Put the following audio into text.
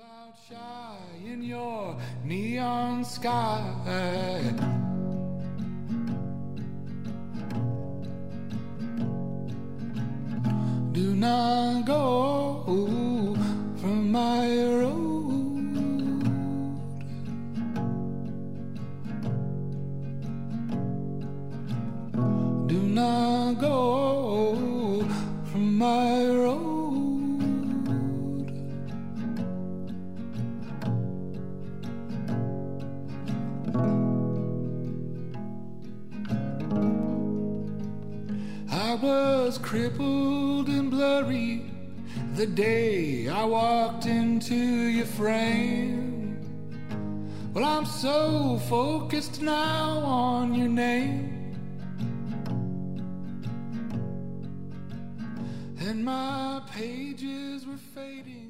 Cloud shy in your neon sky. Do not go from my road. Do not go from my road. I was crippled and blurry the day I walked into your frame. Well, I'm so focused now on your name, and my pages were fading.